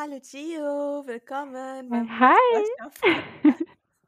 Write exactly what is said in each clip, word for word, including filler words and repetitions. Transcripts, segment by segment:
Hallo Gio, willkommen Äh, beim hi. Podcast.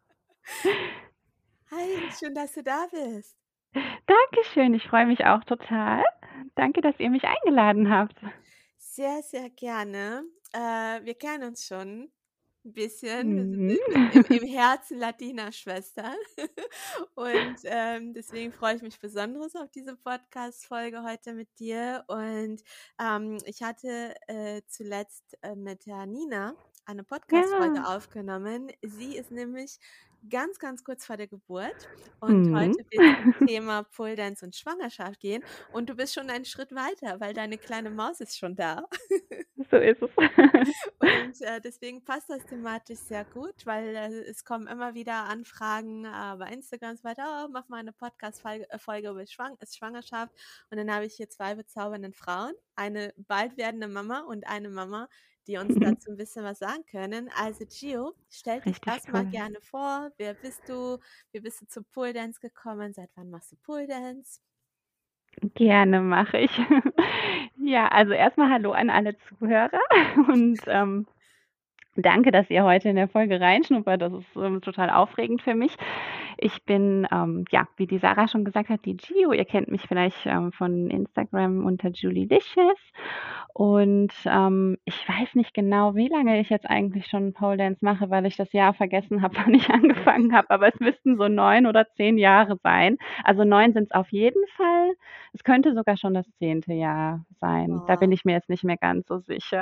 Hi, schön, dass du da bist. Dankeschön, ich freue mich auch total. Danke, dass ihr mich eingeladen habt. Sehr, sehr gerne. Äh, wir kennen uns schon 'n bisschen. Wir sind Mhm. im im im Herzen Latina-Schwestern. Und, ähm, deswegen freue ich mich besonders auf diese Podcast-Folge heute mit dir. Und, ähm, ich hatte, äh, zuletzt, äh, mit der Nina eine Podcast-Folge Ja. aufgenommen. Sie ist nämlich ganz, ganz kurz vor der Geburt und Mhm. heute wird's um Thema Pole Dance und Schwangerschaft gehen. Und du bist schon einen Schritt weiter, weil deine kleine Maus ist schon da. So ist es. Und, äh, deswegen passt das thematisch sehr gut, weil, äh, es kommen immer wieder Anfragen, äh, bei Instagram und so weiter: „Oh, mach mal 'ne Podcast-Folge äh, Folge über Schwang äh, Schwangerschaft.“ Und dann habe ich hier zwei bezaubernde Frauen, eine bald werdende Mama und eine Mama, die uns dazu 'n bisschen was sagen können. Also Gio, stell dich Richtig erst mal cool. gerne vor. Wer bist du? Wie bist du zu Pole Dance gekommen? Seit wann machst du Pole Dance? Gerne, mache ich. Ja, also erst mal hallo an alle Zuhörer und, ähm, danke, dass ihr heute in der Folge reinschnuppert. Das ist, ähm, total aufregend für mich. Ich bin, ähm, ja, wie die Sarah schon gesagt hat, die Gio. Ihr kennt mich vielleicht, ähm, von Instagram unter Julicious. Und, ähm, ich weiß nicht genau, wie lange ich jetzt eigentlich schon Pole Dance mache, weil ich das Jahr vergessen habe, wann ich angefangen habe, aber es müssten so neun oder zehn Jahre sein. Also neun sind's auf jeden Fall. Es könnte sogar schon das zehnte Jahr sein. Da bin Wow. ich mir jetzt nicht mehr ganz so sicher.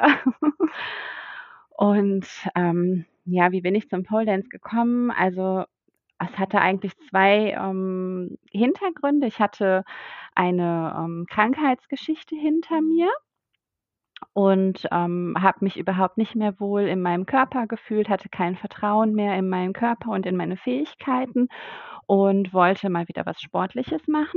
Und, ähm, ja, wie bin ich zum Pole Dance gekommen? Also, es hatte eigentlich zwei, ähm, Hintergründe. Ich hatte eine, ähm, Krankheitsgeschichte hinter Mhm. mir und, ähm, habe mich überhaupt nicht mehr wohl in meinem Körper gefühlt, hatte kein Vertrauen mehr in meinen Körper und in meine Fähigkeiten und wollte mal wieder was Sportliches machen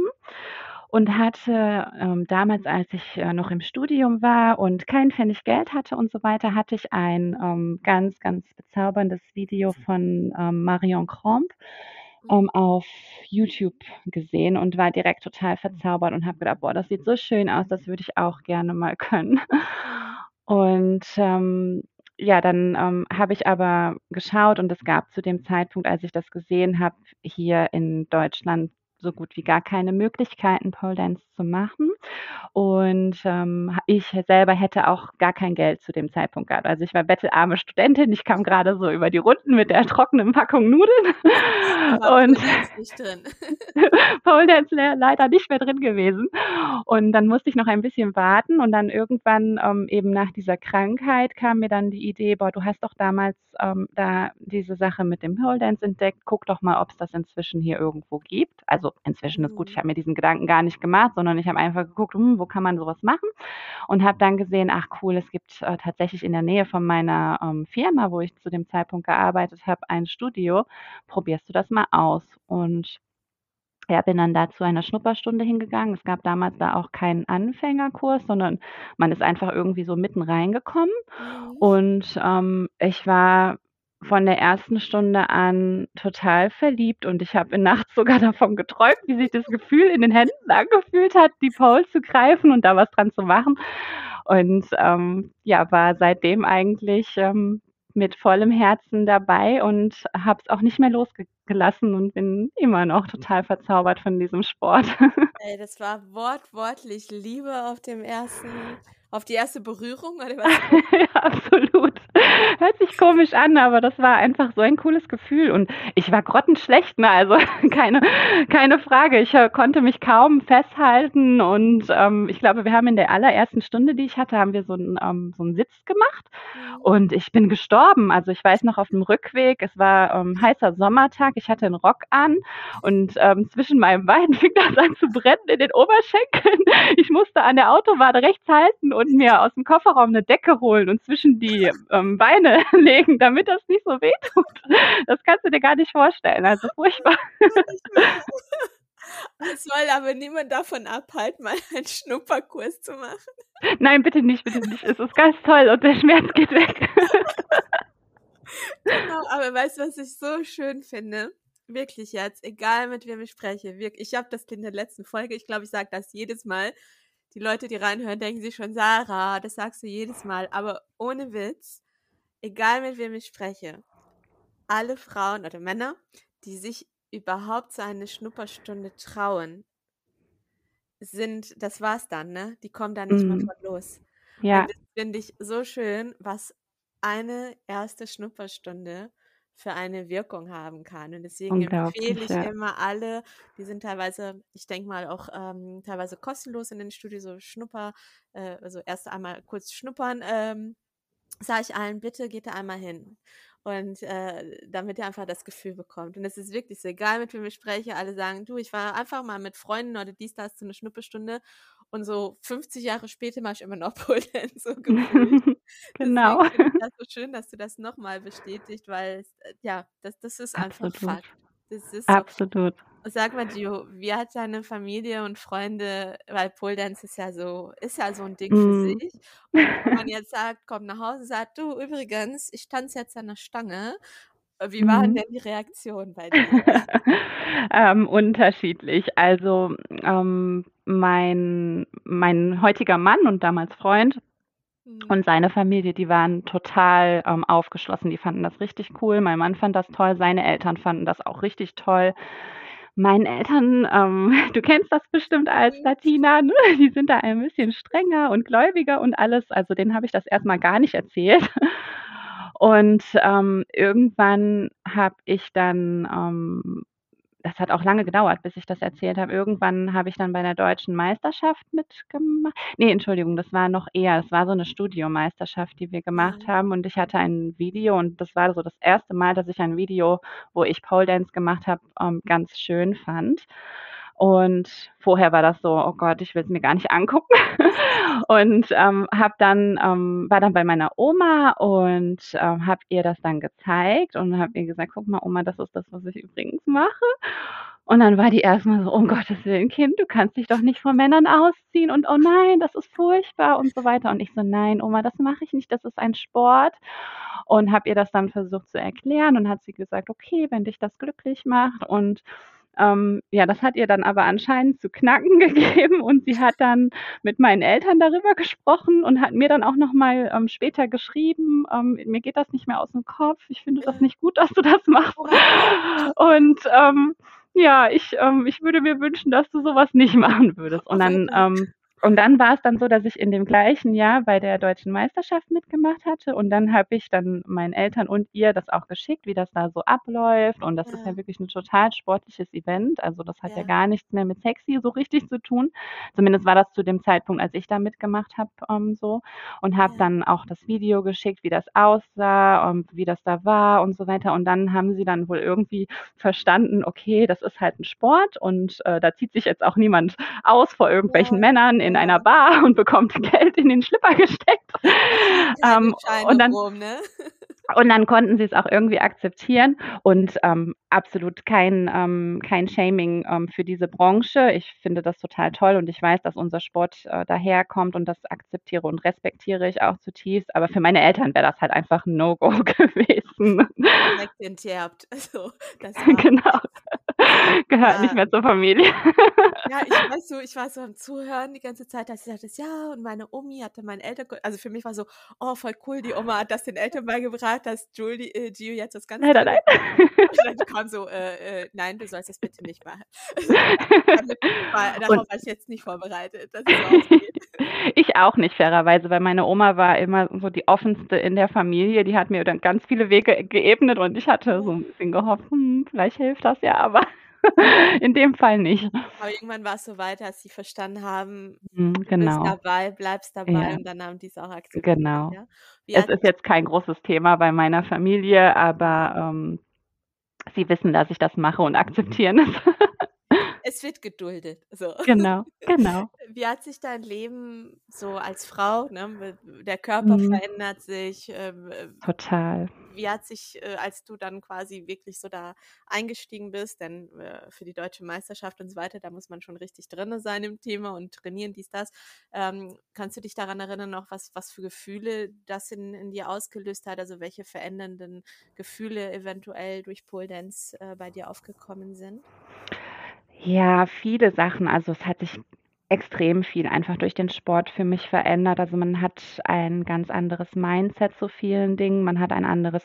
und hatte, ähm, damals, als ich, äh, noch im Studium war und keinen Pfennig Geld hatte und so weiter, hatte ich ein, ähm, ganz, ganz bezauberndes Video von, ähm, Marion Cromp, Mhm. ähm, auf YouTube gesehen und war direkt total verzaubert und habe gedacht: „Boah, das sieht so schön aus, das würde ich auch gerne mal können.“ Mhm. Und, ähm, ja, dann, ähm, habe ich aber geschaut und es gab zu dem Zeitpunkt, als ich das gesehen habe, hier in Deutschland so gut wie gar keine Möglichkeiten, Pole Dance zu machen. Und, ähm, ha ich selber hätte auch gar kein Geld zu dem Zeitpunkt gehabt. Also, ich war bettelarme Studentin. Ich kam grade so über die Runden mit der trockenen Packung Nudeln Da war und Pole Dance nicht drin. Pole Dance lei leider nicht mehr drin gewesen. Und dann musste ich noch ein bisschen warten und dann irgendwann, ähm, eben nach dieser Krankheit kam mir dann die Idee: „Boah, du hast doch damals, ähm, da diese Sache mit dem Pole Dance entdeckt. Guck doch mal, ob's das inzwischen hier irgendwo gibt.“ Also, inzwischen ist gut, ich Mhm. habe mir diesen Gedanken gar nicht gemacht, sondern ich habe einfach geguckt: „Hm, wo kann man so was machen?“ Und habe dann gesehen: „Ach cool, es gibt, äh, tatsächlich in der Nähe von meiner, ähm, Firma, wo ich zu dem Zeitpunkt gearbeitet habe, ein Studio. Probierst du das mal aus?“ Und, ja, bin dann da zu einer Schnupperstunde hingegangen. Es gab damals da auch keinen Anfängerkurs, sondern man ist einfach irgendwie so mitten reingekommen. Mhm. Und, ähm, ich war von der ersten Stunde an total verliebt und ich habe nachts sogar davon geträumt, wie sich das Gefühl in den Händen angefühlt hat, die Pole zu greifen und da was dran zu machen. Und, ähm, ja, war seitdem eigentlich, ähm, mit vollem Herzen dabei und habe es auch nicht mehr losge gelassen und bin immer noch total verzaubert von diesem Sport. Ey, das war wortwörtlich Liebe auf dem ersten auf die erste Berührung oder was war das? Ja, absolut. Hört sich komisch an, aber das war einfach so ein cooles Gefühl und ich war grottenschlecht, ne, also keine keine Frage. Ich, äh, konnte mich kaum festhalten und, ähm, ich glaube, wir haben in der allerersten Stunde, die ich hatte, haben wir so 'n ähm, so 'n Sitz gemacht Mhm. und ich bin gestorben. Also, ich weiß noch aufm Rückweg, es war, ähm, heißer Sommertag, ich hatte 'n Rock an und, ähm, zwischen meinen Beinen fing das an zu brennen in den Oberschenkeln. Ich musste an der Autobahn rechts halten und mir aus'm Kofferraum 'ne Decke holen und zwischen die, ähm, Beine legen, damit das nicht so wehtut. Das kannst du dir gar nicht vorstellen, also furchtbar. Kann nicht wahr. Es soll aber niemand davon abhalten, mal einen Schnupperkurs zu machen. Nein, bitte nicht, bitte nicht. Es ist ganz toll und der Schmerz geht weg. Genau, aber weißt du, was ich so schön finde? Wirklich jetzt, egal mit wem ich spreche, wirk ich habe das in der letzten Folge ich glaube, ich sage das jedes Mal. Die Leute, die reinhören, denken sich schon: „Sarah, das sagst du jedes Mal.“ Aber ohne Witz, egal mit wem ich spreche, alle Frauen oder Männer, die sich überhaupt so eine Schnupperstunde trauen, sind das war's dann, ne? Die kommen da nicht mehr Mhm. von los. Und Ja, das finde ich so schön, was eine erste Schnupperstunde für eine Wirkung haben kann. Und deswegen empfehle unglaublich, ich ja. immer alle, die sind teilweise, ich denke mal auch ähm, teilweise kostenlos in den Studios, so Schnupper, äh, also erst einmal kurz schnuppern, ähm, sage ich allen, bitte geht da einmal hin. Und äh, damit ihr einfach das Gefühl bekommt. Und es ist wirklich so, egal mit wem ich spreche, alle sagen, du, ich war einfach mal mit Freunden oder dies, das, so eine Schnuppestunde. Und so fünfzig Jahre später mache ich immer noch Pole Dance, so gefühlt. Genau. Deswegen finde ich das so schön, dass du das nochmal bestätigt, weil es, äh, ja, das, das ist einfach Absolut, Fakt. Das ist so. absolut. Sag mal, Gio, wie hat deine Familie und Freunde, weil Pole Dance ist ja so, ist ja so ein Ding für Mhm. sich. Und wenn man jetzt sagt, komm nach Hause, sagt, du, übrigens, ich tanze jetzt an der Stange. Äh, Wie waren Mhm. denn die Reaktionen bei dir? Ähm, unterschiedlich. Also, ähm, mein mein heutiger Mann und damals Freund Mhm. und seine Familie, die waren total, ähm, aufgeschlossen. Die fanden das richtig cool. Mein Mann fand das toll, seine Eltern fanden das auch richtig toll. Meinen Eltern, ähm, du kennst das bestimmt als Mhm. Latina, ne? Die sind da ein bisschen strenger und gläubiger und alles. Also, denen habe ich das erst mal gar nicht erzählt. Und, ähm, irgendwann habe ich dann, ähm das hat auch lange gedauert, bis ich das erzählt habe. Irgendwann habe ich dann bei der Deutschen Meisterschaft mitgemacht. Ne, Entschuldigung, das war noch eher, es war so 'ne Studiomeisterschaft, die wir gemacht Ja, haben und ich hatte ein Video und das war so das erste Mal, dass ich ein Video, wo ich Pole Dance gemacht habe, ähm, ganz schön fand. Und vorher war das so: „Oh Gott, ich will's mir gar nicht angucken." Und, ähm, habe dann ähm, war dann bei meiner Oma und, ähm, habe ihr das dann gezeigt und habe ihr gesagt: „Guck mal, Oma, das ist das, was ich übrigens mache." Und dann war die erst mal so: „Um Gottes Willen, Kind, du kannst dich doch nicht vor Männern ausziehen und oh nein, das ist furchtbar" und so weiter. Und ich so: „Nein, Oma, das mache ich nicht, das ist ein Sport." Und habe ihr das dann versucht zu erklären und hat sie gesagt: „Okay, wenn dich das glücklich macht." Und, ähm, ja, das hat ihr dann aber anscheinend zu knacken gegeben und sie hat dann mit meinen Eltern darüber gesprochen und hat mir dann auch noch mal, ähm, später geschrieben, ähm: „Mir geht das nicht mehr aus'm Kopf. Ich finde das ja. nicht gut, dass du das machst." Oha. Und, ähm, ja, ich ähm, ich würde mir wünschen, dass du so was nicht machen würdest. Und Oh mein dann Gott. ähm, und dann war's dann so, dass ich in dem gleichen Jahr bei der Deutschen Meisterschaft mitgemacht hatte und dann habe ich dann meinen Eltern und ihr das auch geschickt, wie das da so abläuft und das ist ja Ja, wirklich 'n total sportliches Event. Also, das hat ja ja, gar nichts mehr mit sexy so richtig zu tun. Zumindest war das zu dem Zeitpunkt, als ich da mitgemacht habe, ähm, so und habe ja, dann auch das Video geschickt, wie das aussah und wie das da war und so weiter. Und dann haben sie dann wohl irgendwie verstanden, okay, das ist halt 'n Sport und, äh, da zieht sich jetzt auch niemand aus vor irgendwelchen ja, Männern in einer ja. Bar und bekommt Geld in den Schlipper gesteckt. Da fliegen keine Ähm, Scheine und dann rum, ne? und dann konnten sie's auch irgendwie akzeptieren und, ähm, absolut kein ähm, kein Shaming, ähm, für diese Branche. Ich finde das total toll und ich weiß, dass unser Sport, äh, daherkommt und das akzeptiere und respektiere ich auch zutiefst. Aber für meine Eltern wäre das halt einfach 'n No-Go gewesen. Direkt enterbt. Also, das war Genau. Gehört nicht ja. mehr zur Familie. Ja, ich weiß so ich war so am Zuhören die ganze Zeit, dass sie sagtest: „Ja, und meine Omi hatte meinen Eltern ge“, also, für mich war so: „Oh, voll cool, die Oma hat das den Eltern beigebracht, dass Juli äh, Gio jetzt was ganz Leider Tolles nein. macht.“ Und dann kam so: „Äh, äh, nein, du sollst das bitte nicht machen.“ Also, damit war darauf Und war ich jetzt nicht vorbereitet, dass es so ausgeht. ich auch nicht, fairerweise, weil meine Oma war immer so die offenste in der Familie. Die hat mir dann ganz viele Wege geebnet und ich hatte so Ja. 'n bisschen gehofft: „Hm, vielleicht hilft das ja", aber in dem Fall nicht. Aber irgendwann war's so weit, dass sie verstanden haben, Mhm, du bist genau. dabei, bleibst dabei Ja, und dann haben die's auch akzeptiert, genau. ja? Wie Es hat ist sich jetzt kein großes Thema bei meiner Familie, aber, ja. ähm, sie wissen, dass ich das mache und akzeptieren es. Es wird geduldet, so. Genau, genau. Wie hat sich dein Leben so als Frau, ne, w der Körper Mhm, verändert sich, ähm, äh, total. wie hat sich, äh, als du dann quasi wirklich so da eingestiegen bist, denn, äh, für die Deutsche Meisterschaft und so weiter, da muss man schon richtig drinne sein im Thema und trainieren, dies, das. Ähm, kannst du dich daran erinnern noch, was was für Gefühle das in in dir ausgelöst hat? Also, welche verändernden Gefühle eventuell durch Pole Dance, äh, bei dir aufgekommen sind? Ja, viele Sachen. Also, es hat sich extrem viel einfach durch den Sport für mich verändert. Also, man hat ein ganz anderes Mindset zu vielen Dingen. Man hat ein anderes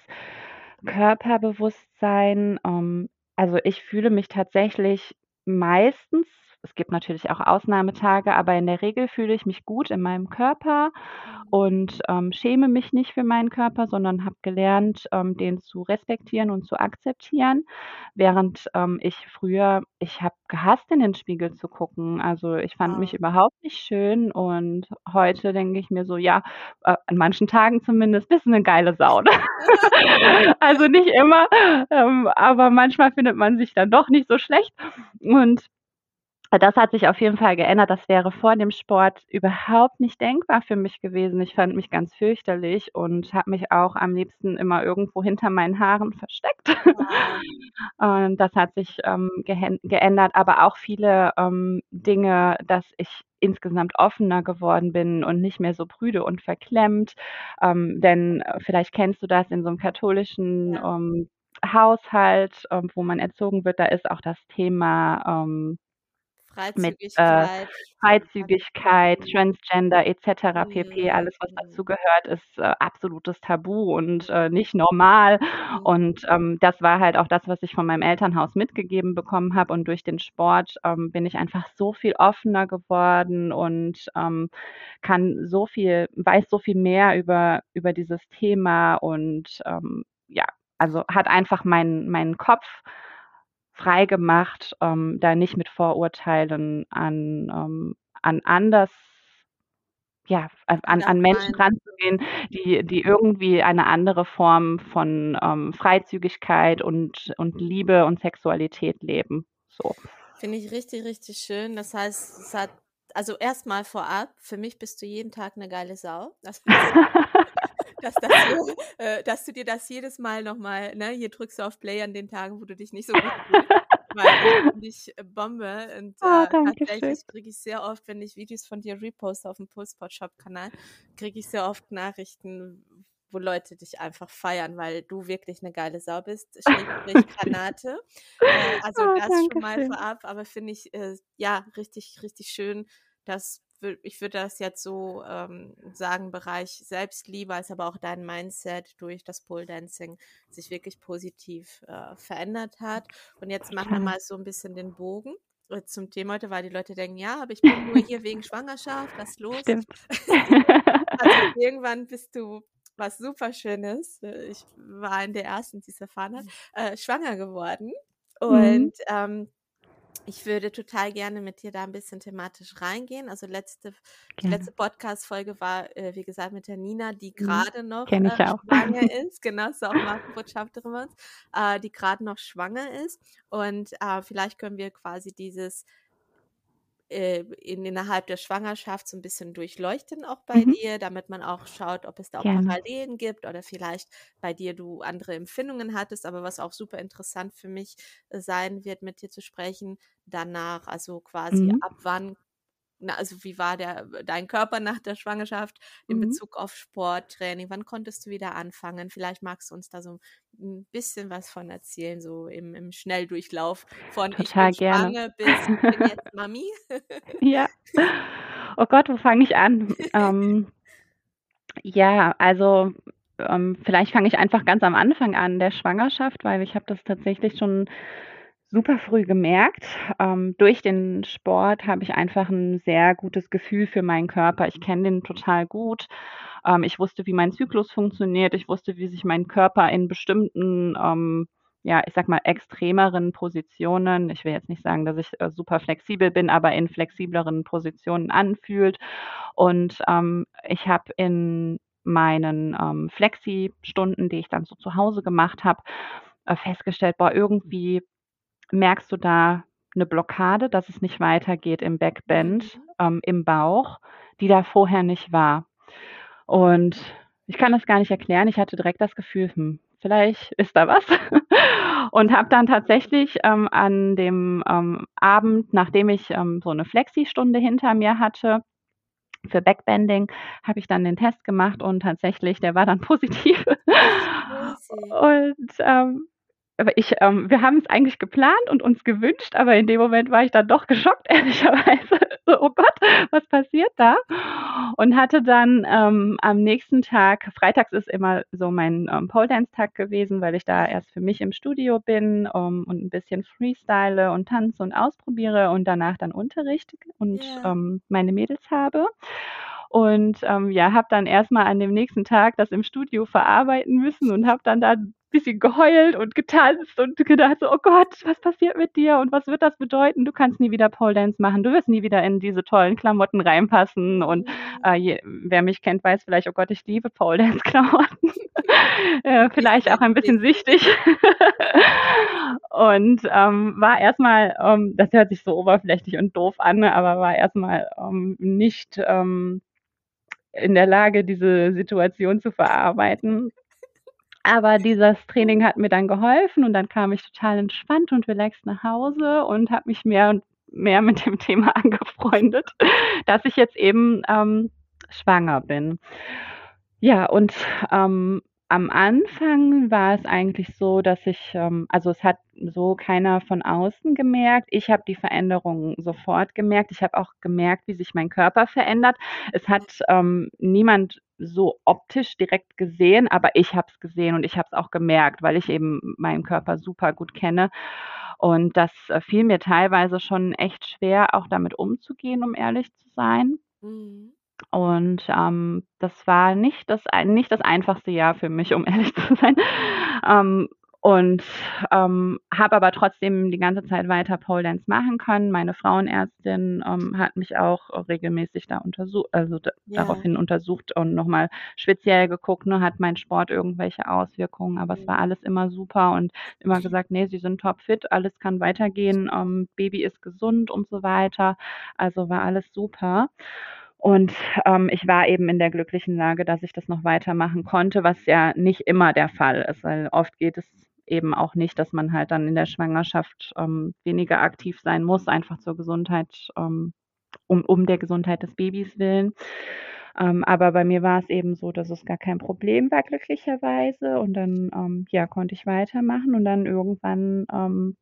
Körperbewusstsein. Ähm, also, ich fühle mich tatsächlich meistens, es gibt natürlich auch Ausnahmetage, aber in der Regel fühle ich mich gut in meinem Körper Mhm. und, ähm, schäme mich nicht für meinen Körper, sondern habe gelernt, ähm, den zu respektieren und zu akzeptieren. Während, ähm, ich früher ich habe gehasst, in den Spiegel zu gucken. Also, ich fand mich Wow. überhaupt nicht schön und heute denke ich mir so: „Ja, äh, an manchen Tagen zumindest bist du 'ne geile Sau", ne? Also, nicht immer, ähm, aber manchmal findet man sich dann doch nicht so schlecht. Und das hat sich auf jeden Fall geändert. Das wäre vor dem Sport überhaupt nicht denkbar für mich gewesen. Ich fand mich ganz fürchterlich und habe mich auch am liebsten immer irgendwo hinter meinen Haaren versteckt. Wow. Und das hat sich, ähm, gehen geändert, aber auch viele, ähm, Dinge, dass ich insgesamt offener geworden bin und nicht mehr so prüde und verklemmt. Ähm, denn, äh, vielleicht kennst du das in so 'nem katholischen, Ja. ähm, Haushalt, ähm, wo man erzogen wird, da ist auch das Thema, ähm mit, äh, Freizügigkeit, Freizügigkeit, Verantwortung. Transgender et cetera pp. Mhm, Alles, was mhm. dazugehört, ist, äh, absolutes Tabu und, Mhm. äh, nicht normal. Mhm. Und, ähm, das war halt auch das, was ich von meinem Elternhaus mitgegeben bekommen habe. Und durch den Sport, ähm, bin ich einfach so viel offener geworden und, ähm, kann so viel weiß so viel mehr über über dieses Thema und, ähm, ja, also, hat einfach meinen meinen Kopf freigemacht, ähm, da nicht mit Vorurteilen an ähm, an anders ja, an an an Menschen Andersheim. ranzugehen, die die irgendwie eine andere Form von, ähm, Freizügigkeit und und Liebe und Sexualität leben, so. Finde ich richtig, richtig schön. Das heißt, es hat also, erst mal vorab, für mich bist du jeden Tag 'ne geile Sau. Das ist dass das hier äh, dass du dir das jedes Mal noch mal ne, hier drückst du auf Play an den Tagen, wo du dich nicht so gut fühlst, weil das finde ich, äh, Bombe und, Oh, äh, danke schön. tatsächlich kriege ich sehr oft, wenn ich Videos von dir reposte aufm Pulssport-Shop-Kanal, kriege ich sehr oft Nachrichten, wo Leute dich einfach feiern, weil du wirklich 'ne geile Sau bist, Schrägstrich Granate. Äh, also, Oh, das schon danke mal schön. vorab, aber finde ich, äh, ja, richtig, richtig schön, dass wür ich würde das jetzt so, ähm, sagen, Bereich Selbstliebe, als aber auch dein Mindset durch das Pole Dancing sich wirklich positiv, äh, verändert hat. Und jetzt machen wir Total. mal so 'n bisschen den Bogen, äh, zum Thema heute, weil die Leute denken: „Ja, aber ich bin nur hier wegen Schwangerschaft, was ist los?“ Stimmt. Also, irgendwann bist du was super Schönes, äh, ich war eine der Ersten, die's erfahren hat, äh, schwanger geworden. Mhm. Und, ähm, ich würde total gerne mit dir da 'n bisschen thematisch reingehen. Also, letzte F die letzte Gerne. Podcast-Folge war, äh, wie gesagt, mit der Nina, die Mhm. grade noch, Kenne äh, ich auch. schwanger ist. Genau, ist auch Markenbotschafterin bei uns, äh, die grad noch schwanger ist. Und, äh, vielleicht können wir quasi dieses äh, in innerhalb der Schwangerschaft so 'n bisschen durchleuchten auch bei Mhm. dir, damit man auch schaut, ob es da auch Gerne. Parallelen gibt oder vielleicht bei dir du andere Empfindungen hattest. Aber was auch super interessant für mich, äh, sein wird, mit dir zu sprechen, danach, also, quasi Mhm. ab wann na, also, wie war der dein Körper nach der Schwangerschaft in Mhm. Bezug auf Sport, Training? Wann konntest du wieder anfangen? Vielleicht magst du uns da so 'n bisschen was von erzählen, so im im Schnelldurchlauf von: „Ich bin Total gerne. schwanger“ bis: „Ich bin jetzt Mami.“ Ja. Oh Gott, wo fange ich an? Ähm ja, also, ähm, vielleicht fange ich einfach ganz am Anfang an der Schwangerschaft, weil ich habe das tatsächlich schon super früh gemerkt. Ähm, durch den Sport habe ich einfach 'n sehr gutes Gefühl für meinen Körper. Ich kenne den total gut. Ähm, ich wusste, wie mein Zyklus funktioniert. Ich wusste, wie sich mein Körper in bestimmten, ähm, ja, ich sage mal, extremeren Positionen ich will jetzt nicht sagen, dass ich, äh, super flexibel bin, aber in flexibleren Positionen anfühlt. Und, ähm, ich habe in meinen, ähm, Flexistunden, die ich dann so zu Hause gemacht habe, äh, festgestellt: „Boah, irgendwie merkst du da 'ne Blockade, dass es nicht weitergeht im Backbend, Mhm. ähm, im Bauch, die da vorher nicht war.“ Und ich kann das gar nicht erklären. Ich hatte direkt das Gefühl: „Hm, vielleicht ist da was.“ Und habe dann tatsächlich, ähm, an dem, ähm, Abend, nachdem ich, ähm, so 'ne Flexistunde hinter mir hatte für Backbending, habe ich dann den Test gemacht und tatsächlich, der war dann positiv. Ach, crazy. Und, ähm, aber ich, ähm wir haben es eigentlich geplant und uns gewünscht, aber in dem Moment war ich dann doch geschockt, ehrlicherweise. So: „Oh Gott, was passiert da?“ Und hatte dann, ähm, am nächsten Tag freitags ist immer so mein, ähm, Pole-Dance-Tag gewesen, weil ich da erst für mich im Studio bin, ähm, und 'n bisschen freestyle und tanze und ausprobiere und danach dann Unterricht und, Ja. ähm, meine Mädels habe. Und, ähm, ja, habe dann erst mal an dem nächsten Tag das im Studio verarbeiten müssen und habe dann da 'n bisschen geheult und getanzt und gedacht so: „Oh Gott, was passiert mit dir und was wird das bedeuten? Du kannst nie wieder Pole-Dance machen. Du wirst nie wieder in diese tollen Klamotten reinpassen.“ Und, Mhm. äh, je wer mich kennt, weiß vielleicht: „Oh Gott, ich liebe Pole-Dance-Klamotten.“ Äh, Die vielleicht auch sind ein bisschen witzig. süchtig. Und, ähm, war erst mal ähm, das hört sich so oberflächlich und doof an, aber war erst mal, ähm, nicht, ähm, in der Lage, diese Situation zu verarbeiten. Aber dieses Training hat mir dann geholfen und dann kam ich total entspannt und relaxt nach Hause und habe mich mehr und mehr mit dem Thema angefreundet, dass ich jetzt eben, ähm, schwanger bin. Ja, und, ähm, am Anfang war es eigentlich so, dass ich, ähm also, es hat so keiner von außen gemerkt. Ich habe die Veränderung sofort gemerkt. Ich habe auch gemerkt, wie sich mein Körper verändert. Es hat, ähm, niemand so optisch direkt gesehen, aber ich habe es gesehen und ich habe es auch gemerkt, weil ich eben meinen Körper super gut kenne. Und das, äh, fiel mir teilweise schon echt schwer, auch damit umzugehen, um ehrlich zu sein. Mhm. Und, ähm, das war nicht das ein nicht das einfachste Jahr für mich, um ehrlich zu sein. Ähm, und, ähm, habe aber trotzdem die ganze Zeit weiter Pole Dance machen können. Meine Frauenärztin, ähm, hat mich auch regelmäßig da untersu also, da Ja. daraufhin untersucht und noch mal speziell geguckt, ne, hat mein Sport irgendwelche Auswirkungen, aber es war Mhm. alles immer super und immer gesagt: „Ne, Sie sind topfit, alles kann weitergehen, ähm, Baby ist gesund“ und so weiter. Also, war alles super. Und, ähm, ich war eben in der glücklichen Lage, dass ich das noch weitermachen konnte, was ja nicht immer der Fall ist, weil oft geht es eben auch nicht, dass man halt dann in der Schwangerschaft, ähm, weniger aktiv sein muss, einfach zur Gesundheit, ähm um um der Gesundheit des Babys willen. Ähm, aber bei mir war es eben so, dass es gar kein Problem war, glücklicherweise. Und dann, ähm, ja, konnte ich weitermachen und dann irgendwann, ähm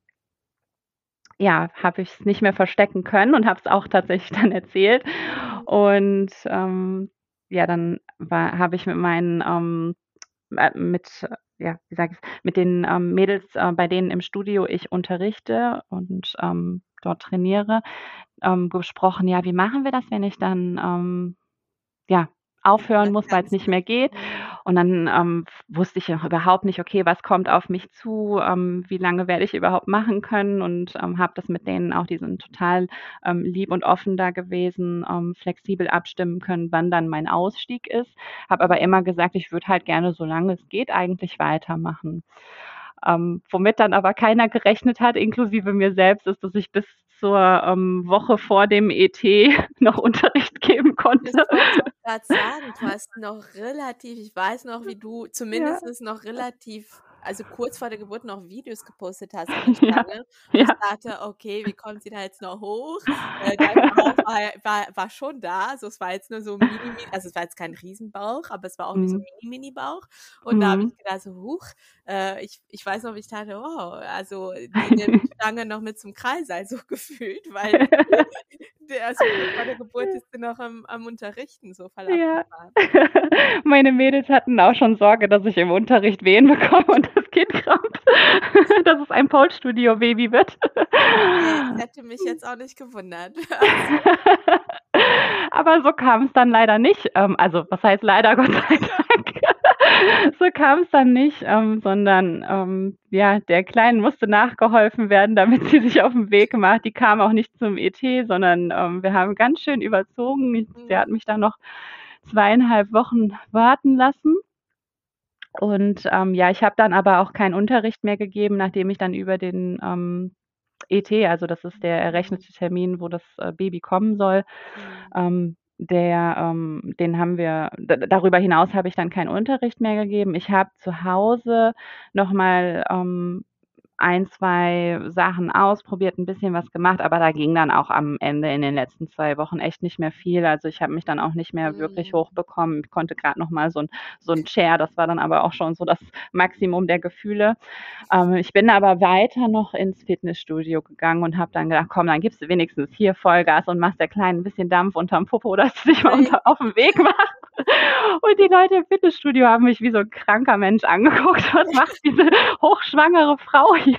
ja, habe ich's nicht mehr verstecken können und habe es auch tatsächlich dann erzählt. Mhm. Und, ähm, ja, dann war habe ich mit meinen, ähm äh, mit ja, wie sage ich's, mit den, ähm, Mädels, äh, bei denen im Studio ich unterrichte und, ähm, dort trainiere, ähm, besprochen: „Ja, wie machen wir das, wenn ich dann, ähm, ja, Nicht aufhören mehr muss, weil's nicht tanzen. mehr geht?“ Mhm. Und dann, ähm, f wusste ich ja überhaupt nicht: „Okay, was kommt auf mich zu? Ähm, wie lange werde ich überhaupt machen können?“ Und, ähm, habe das mit denen auch die sind total, ähm, lieb und offen da gewesen, ähm, flexibel abstimmen können, wann dann mein Ausstieg ist. Habe aber Mhm. immer gesagt, ich würde halt gerne, solange es geht, eigentlich weitermachen. Ähm, womit dann aber keiner gerechnet hat, inklusive mir selbst, ist, dass ich bis zur, ähm, Woche vor dem ET noch Unterricht geben Das konnte. wollte ich auch grad sagen. Du hast noch relativ ich weiß noch, wie du Ja. zumindest noch relativ also, kurz vor der Geburt noch Videos gepostet hast an der Ja, Stange, wo ich ja. dachte: „Okay, wie kommt sie da jetzt noch hoch?“ Äh, dein Bauch war ja war war schon da. Also, es war jetzt nur so mini mi also, es war jetzt kein Riesenbauch, aber es war auch nicht so Mhm. mini mini Bauch. Und da habe Mhm. ich gedacht so: „Huch“, äh, ich ich weiß noch, wie ich dachte: „Wow, also, die nimmt die Stange noch mit zum Kreißsaal“, so gefühlt, weil der also, kurz vor der Geburt Ja. ist sie noch am am Unterrichten, so voll Ja. abgefahren. Meine Mädels hatten auch schon Sorge, dass ich im Unterricht Wehen bekomme und das Kind krampft, dass es ein Pole-Studio-Baby wird. Ne, es hätte mich jetzt auch nicht gewundert. Also Aber so kam's dann leider nicht. Ähm, also, was heißt leider, Gott sei Dank. So kam's dann nicht, ähm, sondern, ähm, ja, der Kleinen musste nachgeholfen werden, damit sie sich auf 'n Weg macht. Die kam auch nicht zum ET, sondern, ähm, wir haben ganz schön überzogen. Der hat Mhm. mich dann noch zweieinhalb Wochen warten lassen. Und, ähm, ja, ich habe dann aber auch keinen Unterricht mehr gegeben, nachdem ich dann über den, ähm, ET also, das ist der Mhm. errechnete Termin, wo das, äh, Baby kommen soll. Mhm. Ähm, der, ähm den haben wir d darüber hinaus habe ich dann keinen Unterricht mehr gegeben. Ich habe zu Hause noch mal, ähm ein, zwei Sachen ausprobiert, ein bisschen was gemacht, aber da ging dann auch am Ende in den letzten zwei Wochen echt nicht mehr viel. Also, ich habe mich dann auch nicht mehr wirklich Mhm. hochbekommen. Ich konnte grad noch mal so 'n so 'n Chair, das war dann aber auch schon so das Maximum der Gefühle. Ähm, ich bin aber weiter noch ins Fitnessstudio gegangen und habe dann gedacht: „Komm, dann gibst du wenigstens hier Vollgas und machst der Kleinen 'n bisschen Dampf unterm Popo, dass sie sich mal Crazy. unter auf 'n Weg macht.“ Und die Leute im Fitnessstudio haben mich wie so 'n kranker Mensch angeguckt. „Was macht diese hochschwangere Frau hier?“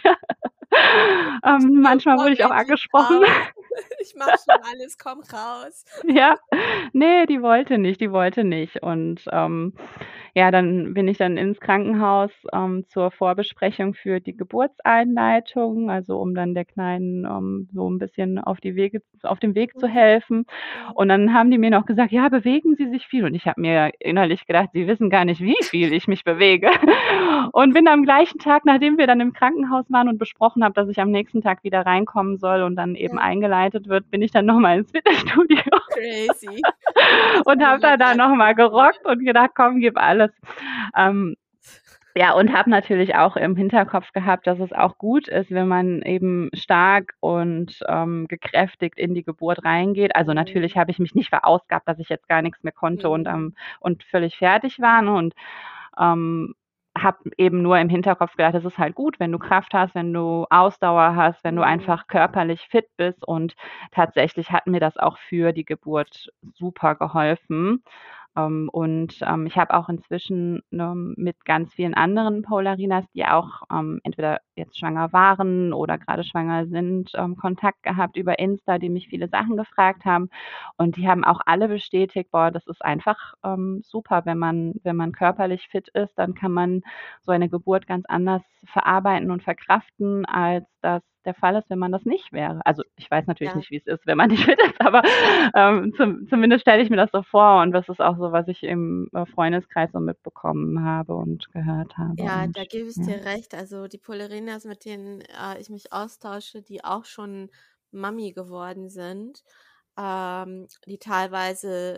Ähm, „Jo, manchmal komm wurde ich auch endlich angesprochen. raus. Ich mache schon alles, komm raus.“ Ja, ne, die wollte nicht, die wollte nicht. Und, ähm, ja, dann bin ich dann ins Krankenhaus, ähm, zur Vorbesprechung für die Geburtseinleitung, also, um dann der Kleinen, ähm, so 'n bisschen auf die Wege auf dem Weg zu Mhm. helfen. Ja. Und dann haben die mir noch gesagt: „Ja, bewegen Sie sich viel?“ Und ich habe mir innerlich gedacht: „Sie wissen gar nicht, wie viel ich mich bewege.“ Und bin am gleichen Tag, nachdem wir dann im Krankenhaus waren und besprochen habe, dass ich am nächsten Tag wieder reinkommen soll und dann eben Ja. eingeleitet wird, bin ich dann noch mal ins Fitnessstudio Crazy. Hast und du noch habe mal da dann Gas noch mal gegeben. gerockt und gedacht: „Komm, gib alles.“ Ähm, ja, und habe natürlich auch im Hinterkopf gehabt, dass es auch gut ist, wenn man eben stark und, ähm, gekräftigt in die Geburt reingeht. Also, natürlich Mhm. habe ich mich nicht verausgabt, dass ich jetzt gar nix mehr konnte und, ähm Mhm. und völlig fertig war, ne? Und, ähm, habe eben nur im Hinterkopf gedacht: „Es ist halt gut, wenn du Kraft hast, wenn du Ausdauer hast, wenn du Mhm. einfach körperlich fit bist.“ Und tatsächlich hat mir das auch für die Geburt super geholfen. Ähm, und, ähm, ich habe auch inzwischen, ne, mit ganz vielen anderen Polarinas, die auch, ähm, entweder jetzt schwanger waren oder grade schwanger sind, ähm, Kontakt gehabt über Insta, die mich viele Sachen gefragt haben. Und die haben auch alle bestätigt: „Boah, das ist einfach, ähm, super, wenn man wenn man körperlich fit ist, dann kann man so eine Geburt ganz anders verarbeiten und verkraften, als das der Fall ist, wenn man das nicht wäre.“ Also, ich weiß natürlich Ja. nicht, wie's ist, wenn man nicht fit ist, aber, ähm, zum zumindest stelle ich mir das so vor und das ist auch so, was ich im, äh, Freundeskreis so mitbekommen habe und gehört habe Ja, und da gebe ich ja. dir recht. Also, die Polarinas, mit denen, äh, ich mich austausche, die auch schon Mami geworden sind, ähm, die teilweise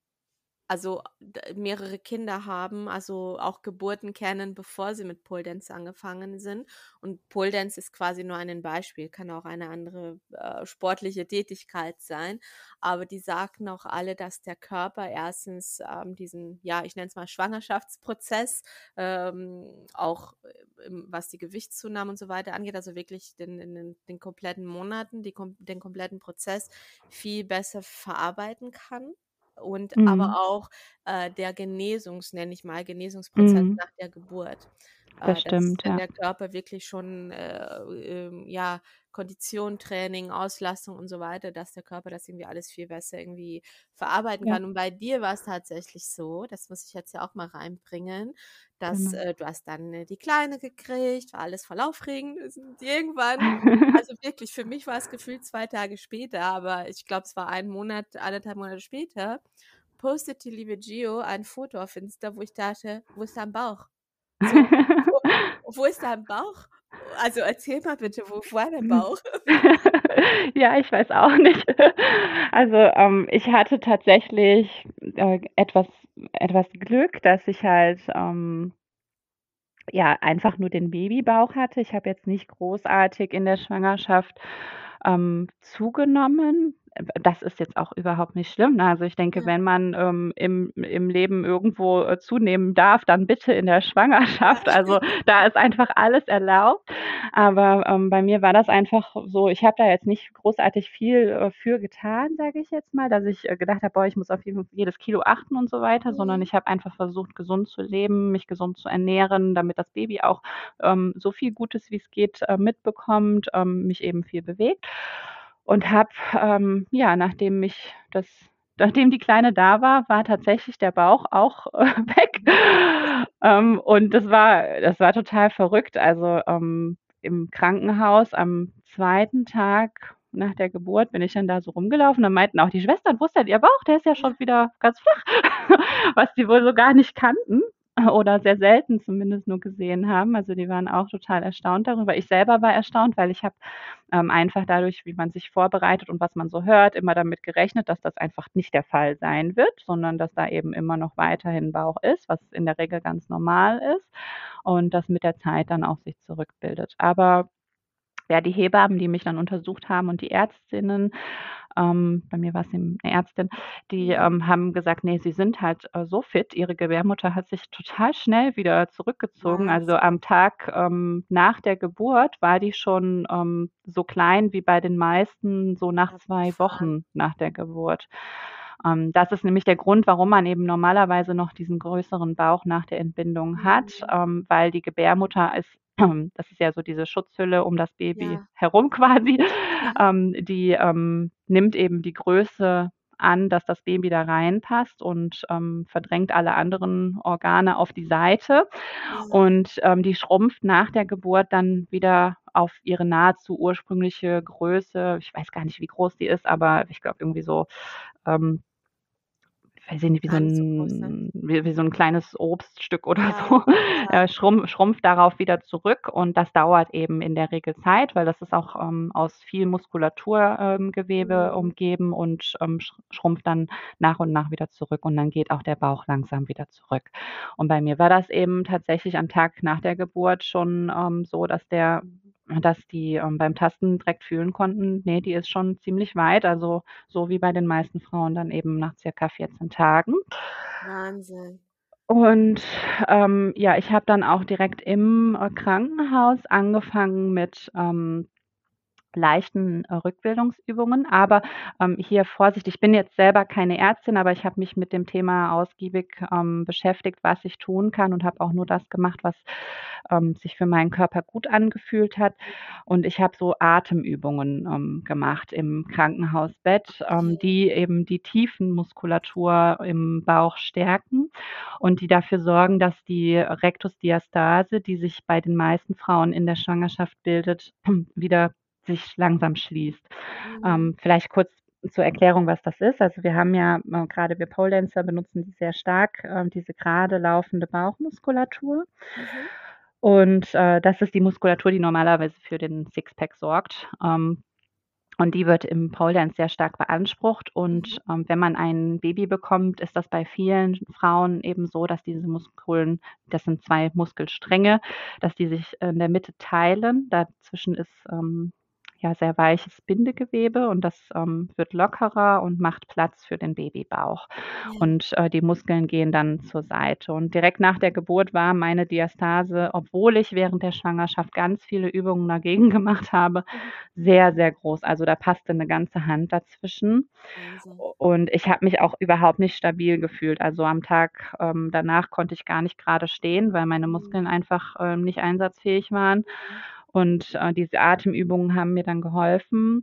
also, d mehrere Kinder haben, also, auch Geburten kennen, bevor sie mit Pole Dance angefangen sind. Und Pole Dance ist quasi nur ein Beispiel, kann auch eine andere, äh, sportliche Tätigkeit sein. Aber die sagten auch alle, dass der Körper erstens, ähm, diesen, ja, ich nenne es mal Schwangerschaftsprozess, ähm, auch, ähm, was die Gewichtszunahme und so weiter angeht, also, wirklich den in den den kompletten Monaten, die kom den kompletten Prozess viel besser verarbeiten kann und aber Mhm. auch, äh, der Genesungs nenne ich mal, Genesungsprozess Mhm. nach der Geburt. Das Äh, dass stimmt, wenn ja. der Körper wirklich schon, äh, ähm, ja, Kondition, Training, Auslastung und so weiter, dass der Körper das irgendwie alles viel besser irgendwie verarbeiten Ja. kann. Und bei dir war's tatsächlich so, das muss ich jetzt ja auch mal reinbringen, dass, Genau. äh du hast dann, äh, die Kleine gekriegt, war alles voll aufregend. Und irgendwann also, wirklich, für mich war's gefühlt zwei Tage später, aber ich glaube, es war ein Monat, anderthalb Monate später, postet die liebe Gio ein Foto auf Insta, wo ich dachte: „Wo ist dein Bauch?“ So, wo wo ist dein Bauch? Also, erzähl mal bitte, wo war dein Bauch? Ja, ich weiß auch nicht. Also, ähm, ich hatte tatsächlich, äh, etwas etwas Glück, dass ich halt, ähm ja, einfach nur den Babybauch hatte. Ich habe jetzt nicht großartig in der Schwangerschaft, ähm, zugenommen. Äh, das ist jetzt auch überhaupt nicht schlimm, ne? Also, ich denke, Ja. wenn man, ähm, im im Leben irgendwo, äh, zunehmen darf, dann bitte in der Ja. Schwangerschaft. Also, da ist einfach alles erlaubt. Aber, ähm, bei mir war das einfach so, ich habe da jetzt nicht großartig viel, äh, für getan, sage ich jetzt mal, dass ich, äh, gedacht habe: „Boah, ich muss auf jeden jedes Kilo achten“ und so weiter, sondern Mhm. ich habe einfach versucht, gesund zu leben, mich gesund zu ernähren, damit das Baby auch, ähm, so viel Gutes, wie's geht, äh, mitbekommt, ähm, mich eben viel bewegt. Und habe, ähm, ja, nachdem mich das nachdem die Kleine da war, war tatsächlich der Bauch auch, äh, weg. Mhm. Ähm, und das war das war total verrückt. Also, ähm, im Krankenhaus am zweiten Tag nach der Geburt bin ich dann da so rumgelaufen, da meinten auch die Schwestern: „Wo ist denn Ihr Bauch? Der ist ja Ja. schon wieder ganz flach.“ Was die wohl so gar nicht kannten. oder sehr selten zumindest nur gesehen haben. Also, die waren auch total erstaunt darüber. Ich selber war erstaunt, weil ich habe, ähm, einfach dadurch, wie man sich vorbereitet und was man so hört, immer damit gerechnet, dass das einfach nicht der Fall sein wird, sondern dass da eben immer noch weiterhin Bauch ist, was in der Regel ganz normal ist und das mit der Zeit dann auch sich zurückbildet. Aber ja, die Hebammen, die mich dann untersucht haben und die Ärztinnen, ähm, bei mir war's eben 'ne Ärztin, die, Mhm. ähm, haben gesagt: „Ne, sie sind halt, äh, so fit. Ihre Gebärmutter hat sich total schnell wieder zurückgezogen." Also, Wahnsinn. am Tag, ähm, nach der Geburt war die schon, ähm, so klein wie bei den meisten so nach zwei Abgefahren. Wochen nach der Geburt. Ähm, das ist nämlich der Grund, warum man eben normalerweise noch diesen größeren Bauch nach der Entbindung hat, Mhm. ähm, weil die Gebärmutter ist das ist ja so diese Schutzhülle um das Baby Ja. herum quasi, ähm, die, ähm, nimmt eben die Größe an, dass das Baby da reinpasst und, ähm, verdrängt alle anderen Organe auf die Seite. Ja. Und, ähm, die schrumpft nach der Geburt dann wieder auf ihre nahezu ursprüngliche Größe. Ich weiß gar nicht, wie groß die ist, aber ich glaube irgendwie so, ähm weiß ich nicht, wie so Gar nicht so groß, ne? 'n wie wie so 'n kleines Obststück oder Ja, so, ja. äh, schrumpf schrumpft darauf wieder zurück und das dauert eben in der Regel Zeit, weil das ist auch, ähm, aus viel Muskulatur, ähm, Gewebe Mhm. umgeben und, ähm, sch schrumpft dann nach und nach wieder zurück und dann geht auch der Bauch langsam wieder zurück. Und bei mir war das eben tatsächlich am Tag nach der Geburt schon, ähm, so, dass der dass die, ähm, beim Tasten direkt fühlen konnten, ne, die ist schon ziemlich weit, also so wie bei den meisten Frauen dann eben nach circa vierzehn Tagen. Wahnsinn. Und, ähm, ja, ich habe dann auch direkt im, äh, Krankenhaus angefangen mit, ähm, leichten, äh, Rückbildungsübungen. Aber, ähm, hier Vorsicht, ich bin jetzt selber keine Ärztin, aber ich habe mich mit dem Thema ausgiebig, ähm, beschäftigt, was ich tun kann und habe auch nur das gemacht, was, ähm, sich für meinen Körper gut angefühlt hat. Und ich habe so Atemübungen, ähm, gemacht im Krankenhausbett, ähm, Okay. die eben die Tiefenmuskulatur im Bauch stärken und die dafür sorgen, dass die Rektusdiastase, die sich bei den meisten Frauen in der Schwangerschaft bildet, wieder sich langsam schließt. Mhm. Ähm, vielleicht kurz zur Erklärung, was das ist. Also, wir haben ja, äh, grade wir Pole Dancer benutzen die sehr stark, ähm, diese gerade laufende Bauchmuskulatur. Mhm. Und, äh, das ist die Muskulatur, die normalerweise für den Sixpack sorgt. Ähm, und die wird im Pole Dance sehr stark beansprucht Mhm. und, ähm, wenn man ein Baby bekommt, ist das bei vielen Frauen eben so, dass diese Muskeln das sind zwei Muskelstränge, dass die sich in der Mitte teilen. Dazwischen ist, ähm, ja, sehr weiches Bindegewebe und das, ähm, wird lockerer und macht Platz für den Babybauch. Ja. Und, äh, die Muskeln gehen dann zur Seite. Und direkt nach der Geburt war meine Diastase, obwohl ich während der Schwangerschaft ganz viele Übungen dagegen gemacht habe, Mhm. sehr, sehr groß. Also, da passte 'ne ganze Hand dazwischen. Wahnsinn. U und ich habe mich auch überhaupt nicht stabil gefühlt. Also, am Tag, ähm, danach konnte ich gar nicht grade stehen, weil meine Mhm. Muskeln einfach, ähm, nicht einsatzfähig waren. Mhm. Und, äh, diese Atemübungen haben mir dann geholfen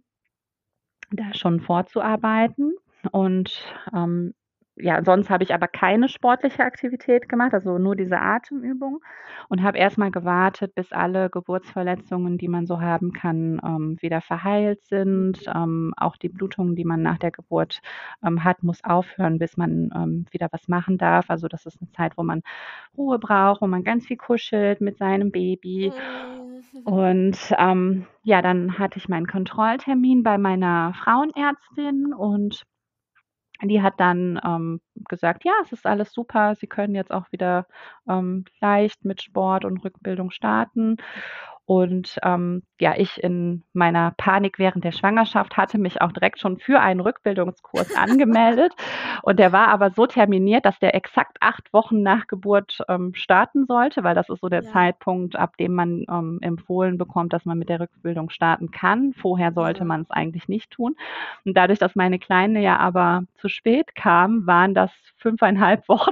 da schon vorzuarbeiten. Und, ähm, ja, sonst habe ich aber keine sportliche Aktivität gemacht, also nur diese Atemübung und habe erst mal gewartet, bis alle Geburtsverletzungen, die man so haben kann, ähm, wieder verheilt sind. Mhm. Ähm, auch die Blutung, die man nach der Geburt, ähm, hat, muss aufhören, bis man, ähm, wieder was machen darf. Also, das ist 'ne Zeit, wo man Ruhe braucht, wo man ganz viel kuschelt mit seinem Baby. Mhm. Und, ähm, ja, dann hatte ich meinen Kontrolltermin bei meiner Frauenärztin und die hat dann, ähm, gesagt: „Ja, es ist alles super. Sie können jetzt auch wieder, ähm, leicht mit Sport und Rückbildung starten." Und, ähm, ja, ich in meiner Panik während der Schwangerschaft hatte mich auch direkt schon für einen Rückbildungskurs angemeldet. Und der war aber so terminiert, dass der exakt acht Wochen nach Geburt, ähm, starten sollte, weil das ist so der Ja. Zeitpunkt, ab dem man, ähm, empfohlen bekommt, dass man mit der Rückbildung starten kann. Vorher sollte Ja. man's eigentlich nicht tun. Und dadurch, dass meine Kleine ja aber zu spät kam, waren das fünfeinhalb Wochen,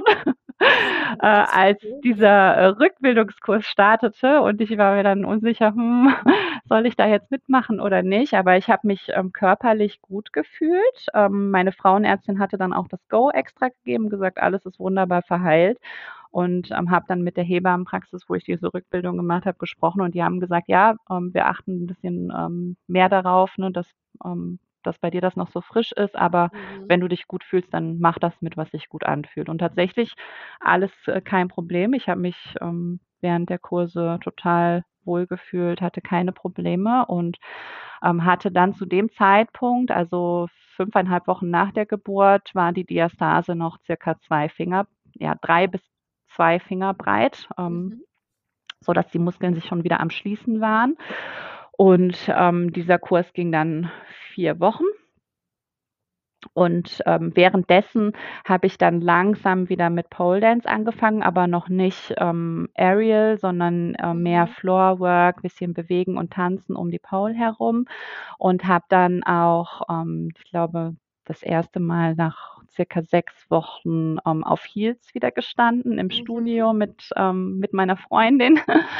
äh, Das als Übel. dieser, äh, Rückbildungskurs startete und ich war mir dann unsicher: „Hm, soll ich da jetzt mitmachen oder nicht?" Aber ich habe mich, ähm, körperlich gut gefühlt. Ähm, meine Frauenärztin hatte dann auch das Go extra gegeben, gesagt: „Alles ist wunderbar verheilt." Und, ähm, habe dann mit der Hebammenpraxis, wo ich diese Rückbildung gemacht habe, gesprochen und die haben gesagt: „Ja, ähm, wir achten 'n bisschen, ähm, mehr darauf, ne, dass, ähm, dass bei dir das noch so frisch ist, aber Mhm. wenn du dich gut fühlst, dann mach das mit, was sich gut anfühlt. Und tatsächlich alles, äh, kein Problem. Ich habe mich, ähm, während der Kurse total wohlgefühlt, hatte keine Probleme und, ähm, hatte dann zu dem Zeitpunkt, also fünfeinhalb Wochen nach der Geburt, war die Diastase noch circa zwei Finger ja, drei bis zwei Finger breit, ähm, Mhm. sodass die Muskeln sich schon wieder am Schließen waren. Und, ähm, dieser Kurs ging dann vier Wochen. Und, ähm, währenddessen habe ich dann langsam wieder mit Pole Dance angefangen, aber noch nicht, ähm, Aerial, sondern, äh, mehr Mhm. Floor Work, bisschen bewegen und tanzen um die Pole herum und habe dann auch, ähm, ich glaube, das erste Mal nach circa sechs Wochen, ähm, auf Heels wieder gestanden im Mhm. Studio mit ähm, mit meiner Freundin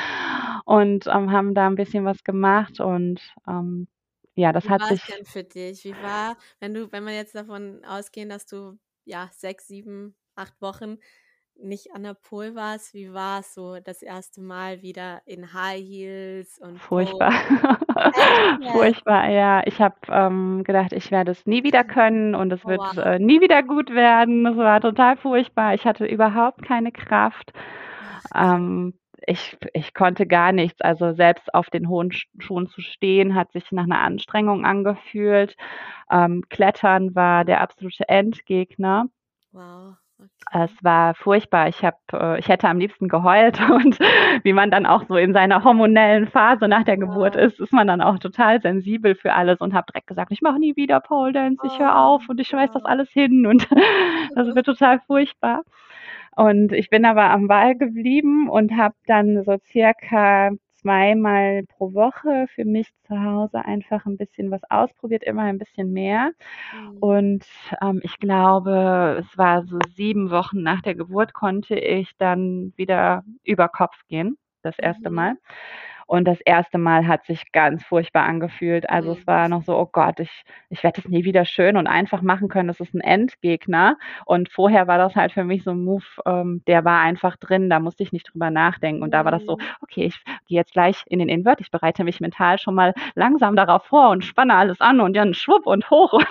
und, ähm, haben da 'n bisschen was gemacht und, ähm, ja, das Wie hat war's sich denn für dich? Wie war wenn du wenn wir jetzt davon ausgehen, dass du, ja, sechs, sieben, acht Wochen nicht an der Pole warst, wie war's so das erste Mal wieder in High Heels und Pole? Furchtbar. Echt jetzt? Furchtbar, ja. Ich habe, ähm, gedacht, ich werde es nie wieder können und es Oh, wird, wow. äh, nie wieder gut werden. Das war total furchtbar. Ich hatte überhaupt keine Kraft. Ach, krass. Ähm, ich ich konnte gar nichts. Also, selbst auf den hohen Sch Schuhen zu stehen, hat sich nach 'ner Anstrengung angefühlt. Ähm, Klettern war der absolute Endgegner. Wow, Es okay. war furchtbar. Ich habe äh, ich hätte am liebsten geheult und wie man dann auch so in seiner hormonellen Phase nach der Geburt Ja. ist, ist man dann auch total sensibel für alles und habe direkt gesagt: „Ich mache nie wieder Pole Dance, ich höre Oh, auf und ich schmeiße das wow. alles hin und das wird total furchtbar.“ Und ich bin aber am Ball geblieben und habe dann so circa zweimal pro Woche für mich zu Hause einfach 'n bisschen was ausprobiert, immer ein bisschen mehr. Mhm. Und, ähm, ich glaube, es war so sieben Wochen nach der Geburt konnte ich dann wieder über Kopf gehen, das erste Mal. Mhm. Und das erste Mal hat sich ganz furchtbar angefühlt. Also, es Mhm. war noch so: „Oh Gott, ich ich werde das nie wieder schön und einfach machen können. Das ist 'n Endgegner.“ Und vorher war das halt für mich so 'n Move, ähm, der war einfach drin, da musste ich nicht drüber nachdenken. Und da war das so: Mhm. „Okay, ich gehe jetzt gleich in den Invert. Ich bereite mich mental schon mal langsam darauf vor und spanne alles an und dann schwupp und hoch.“ Und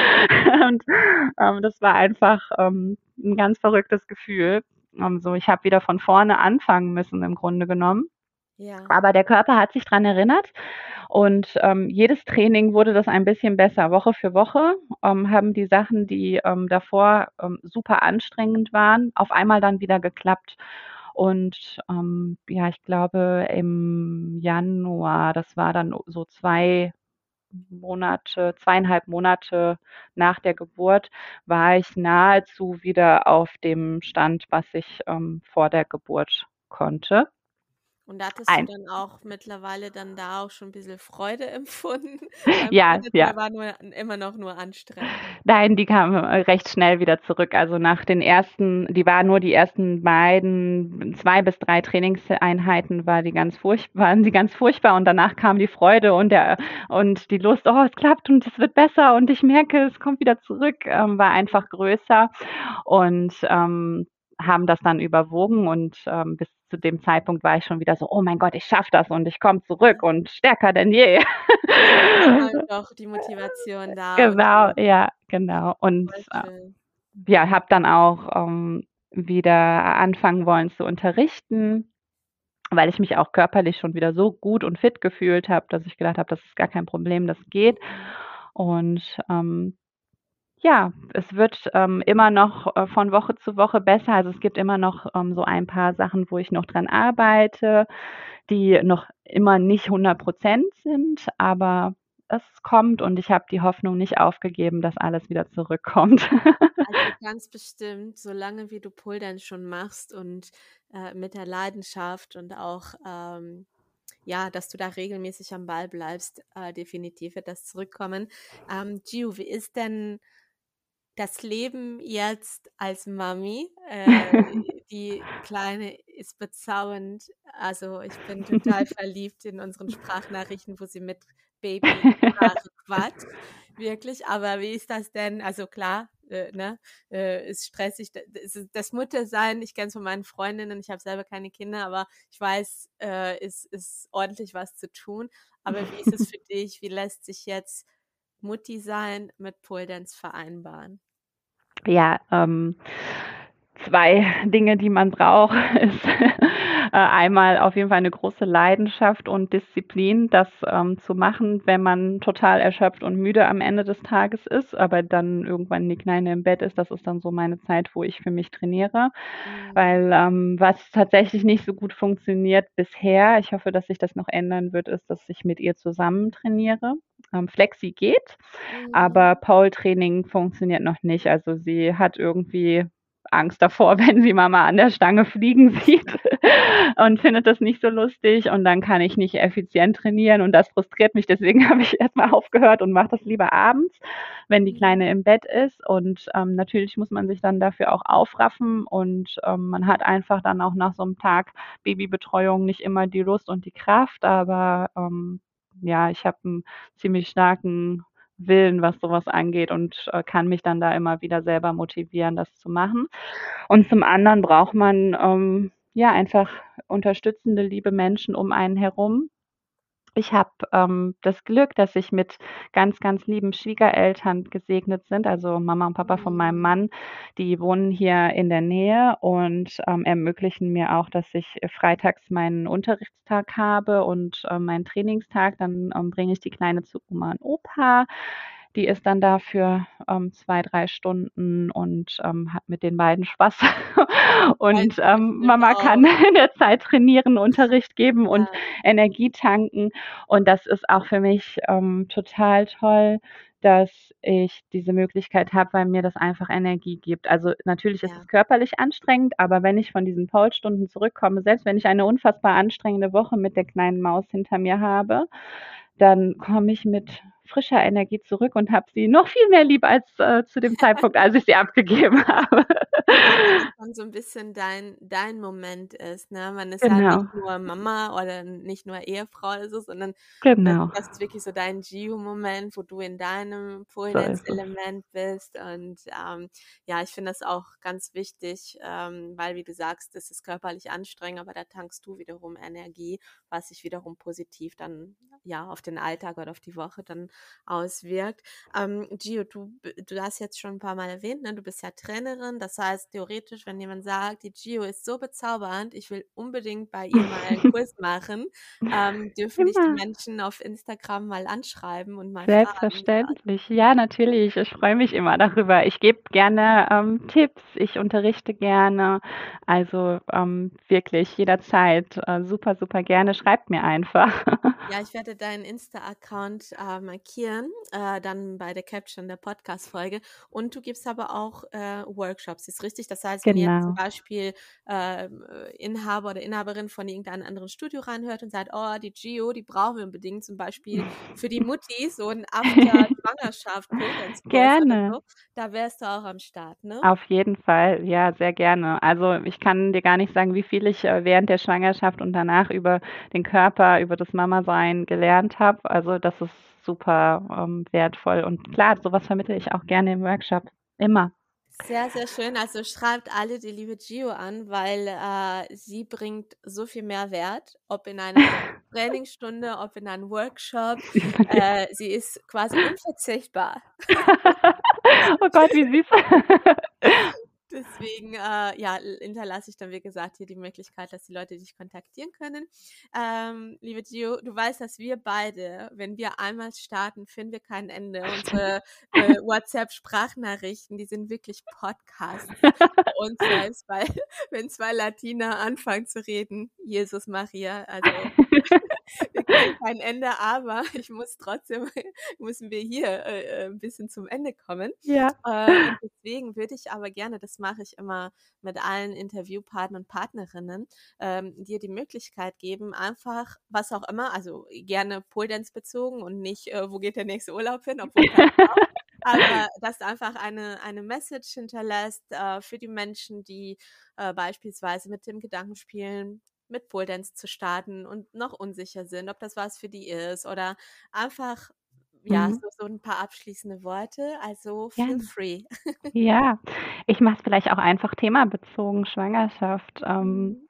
und, ähm, das war einfach, ähm, 'n ganz verrücktes Gefühl. Ähm, so, ich habe wieder von vorne anfangen müssen im Grunde genommen. Ja. Aber der Körper hat sich dran erinnert und, ähm, jedes Training wurde das ein bisschen besser. Woche für Woche, ähm, haben die Sachen, die, ähm, davor, ähm, super anstrengend waren, auf einmal dann wieder geklappt. Und, ähm, ja, ich glaube, im Januar, das war dann so zwei Monate zweieinhalb Monate nach der Geburt, war ich nahezu wieder auf dem Stand, was ich, ähm, vor der Geburt konnte. Und hattest du Ein dann auch mittlerweile dann da auch schon 'n bisschen Freude empfunden beim Ja, Pole Dance ja. oder war nur immer noch nur anstrengend? Nein, die kam, äh, recht schnell wieder zurück. Also, nach den ersten die war nur die ersten beiden zwei bis drei Trainingseinheiten war die ganz furch waren die ganz furchtbar und danach kam die Freude und der und die Lust: „Oh, es klappt und es wird besser und ich merke, es kommt wieder zurück“, ähm, war Mhm. einfach größer und, ähm, haben das dann überwogen und, ähm, bis zu dem Zeitpunkt war ich schon wieder so: „Oh mein Gott, ich schaffe das und ich komme zurück und stärker denn je.“ Ja, dann war halt doch die Motivation da und Genau, die ja, genau. Und, voll äh, schön. ja, habe dann auch, ähm, wieder anfangen wollen zu unterrichten, weil ich mich auch körperlich schon wieder so gut und fit gefühlt habe, dass ich gedacht habe: „Das ist gar kein Problem, das geht.“ Mhm. Und, ähm, ja, es wird, ähm, immer noch, äh, von Woche zu Woche besser. Also, es gibt immer noch, ähm, so ein paar Sachen, wo ich noch dran arbeite, die noch immer nicht hundert Prozent sind, aber es kommt und ich habe die Hoffnung nicht aufgegeben, dass alles wieder zurückkommt. Also, ganz bestimmt, solange wie du Pole Dance schon machst und, äh, mit der Leidenschaft und auch, ähm, ja, dass du da regelmäßig am Ball bleibst, äh, definitiv wird das zurückkommen. Ähm, Gio, wie ist denn das Leben jetzt als Mami? Äh, die Kleine ist bezaubernd. Also, ich bin total verliebt in unseren Sprachnachrichten, wo sie mit Babysprache quatscht, wirklich. Aber wie ist das denn? Also klar, äh, ne, äh, ist stressig. D das das Muttersein, ich kenne es von meinen Freundinnen, ich habe selber keine Kinder, aber ich weiß, äh, ist ist ordentlich was zu tun. Aber wie ist es für dich? Wie lässt sich jetzt Mutti sein mit Pole Dance vereinbaren? Ja, ähm, zwei Dinge, die man braucht, ist äh, einmal auf jeden Fall eine große Leidenschaft und Disziplin, das, ähm, zu machen, wenn man total erschöpft und müde am Ende des Tages ist, aber dann irgendwann die Kleine im Bett ist. Das ist dann so meine Zeit, wo ich für mich trainiere. Mhm. Weil, ähm, was tatsächlich nicht so gut funktioniert bisher, ich hoffe, dass sich das noch ändern wird, ist, dass ich mit ihr zusammen trainiere. Ähm, Flexi geht, aber Mhm. Pole-Training funktioniert noch nicht. Also, sie hat irgendwie Angst davor, wenn sie Mama an der Stange fliegen sieht und findet das nicht so lustig und dann kann ich nicht effizient trainieren und das frustriert mich. Deswegen habe ich erst mal aufgehört und mache das lieber abends, wenn die Mhm. Kleine im Bett ist und, ähm, natürlich muss man sich dann dafür auch aufraffen und, ähm, man hat einfach dann auch nach so 'nem Tag Babybetreuung nicht immer die Lust und die Kraft, aber, ähm, ja, ich habe 'n ziemlich starken Willen, was so was angeht und, äh, kann mich dann da immer wieder selber motivieren, das zu machen. Und zum anderen braucht man, ähm, ja, einfach unterstützende, liebe Menschen um einen herum. Ich habe, ähm, das Glück, dass ich mit ganz, ganz lieben Schwiegereltern gesegnet sind, also Mama und Papa von meinem Mhm. Mann, die wohnen hier in der Nähe und, ähm, ermöglichen mir auch, dass ich, äh, freitags meinen Unterrichtstag habe und, äh, meinen Trainingstag. Dann, ähm, bringe ich die Kleine zu Oma und Opa. Die ist dann da für, ähm, zwei, drei Stunden und, ähm, hat mit den beiden Spaß. Freut Und, mich ähm, bestimmt Mama kann auch. in der Zeit trainieren, Unterricht geben und Ja. Energie tanken. Und das ist auch für mich, ähm, total toll, dass ich diese Möglichkeit habe, weil mir das einfach Energie gibt. Also, natürlich ist Ja. es körperlich anstrengend, aber wenn ich von diesen Pole-Stunden zurückkomme, selbst wenn ich eine unfassbar anstrengende Woche mit der kleinen Maus hinter mir habe, dann komme ich mit frischer Energie zurück und habe sie noch viel mehr lieb als, äh, zu dem Zeitpunkt, als ich sie abgegeben habe. Ja, weil es dann so 'n bisschen dein dein Moment ist, ne? Man ist ja Genau. nicht nur Mama oder nicht nur Ehefrau oder so, sondern das Genau. das ist wirklich so dein Gio-Moment, wo du in deinem Pole So ist es. Dance-Element bist und, ähm, ja, ich finde das auch ganz wichtig, ähm, weil wie du sagst, das ist körperlich anstrengend, aber da tankst du wiederum Energie, was sich wiederum positiv dann, ja, auf den Alltag oder auf die Woche dann auswirkt. Ähm, Gio, du b du hast jetzt schon 'n paar Mal erwähnt, ne, du bist ja Trainerin. Das heißt, theoretisch, wenn jemand sagt: „Die Gio ist so bezaubernd, ich will unbedingt bei ihr mal 'n Kurs machen“, ähm, dürfen dich die Immer. Menschen auf Instagram mal anschreiben und mal fragen quasi. Selbstverständlich. Ja, natürlich. Ich freue mich immer darüber. Ich gebe gerne, ähm, Tipps. Ich unterrichte gerne. Also, ähm, wirklich jederzeit, äh, super, super gerne. Schreibt mir einfach. Ja, ich werde deinen Insta-Account, äh, markieren, äh, dann bei der Caption der Podcast-Folge. Und du gibst aber auch, äh, Workshops, ist richtig? Das heißt, wenn jetzt zum Genau. Beispiel, ähm, äh, Inhaber oder Inhaberin von irgendeinem anderen Studio reinhört und sagt: „Oh, die Gio, die brauchen wir unbedingt zum Beispiel für die Muttis so 'n After-Schwangerschaft-Pole-Dance-Kurs“ oder Gerne. so, da wärst du auch am Start, ne? Auf jeden Fall, ja, sehr gerne. Also, ich kann dir gar nicht sagen, wie viel ich, äh, während der Schwangerschaft und danach über den Körper, über das Mama-Sein gelernt habe. Also, das ist super, ähm, wertvoll und klar, so was vermittle ich auch gerne im Workshop, immer. Sehr, sehr schön. Also, schreibt alle die liebe Gio an, weil, äh, sie bringt so viel Mehrwert, ob in einer Trainingsstunde, ob in einem Workshop. Äh, sie ist quasi unverzichtbar. Oh Gott, wie süß. Deswegen, äh, ja, l hinterlasse ich dann, wie gesagt, hier die Möglichkeit, dass die Leute dich kontaktieren können. Ähm, liebe Gio, du weißt, dass wir beide, wenn wir einmal starten, finden wir kein Ende. Unsere, äh, WhatsApp-Sprachnachrichten, die sind wirklich Podcasts für uns selbst, weil wenn zwei Latina anfangen zu reden, Jesus Maria, also wir kriegen kein Ende, aber ich muss trotzdem müssen wir hier, äh, äh, 'n bisschen zum Ende kommen. Ja. Äh, und deswegen würde ich aber gerne, das mache ich immer mit allen Interviewpartnern und Partnerinnen, ähm, dir die Möglichkeit geben, einfach was auch immer, also gerne Pole Dance bezogen und nicht, äh, wo geht der nächste Urlaub hin, obwohl kannst du auch, aber dass du einfach eine eine Message hinterlässt, äh, für die Menschen, die, äh, beispielsweise mit dem Gedanken spielen, mit Pole Dance zu starten und noch unsicher sind, ob das was für die ist oder einfach, ja, Mhm. so so 'n paar abschließende Worte, also feel Gerne. free. Ja, ich mache es vielleicht auch einfach themabezogen, Schwangerschaft. Ähm Mhm.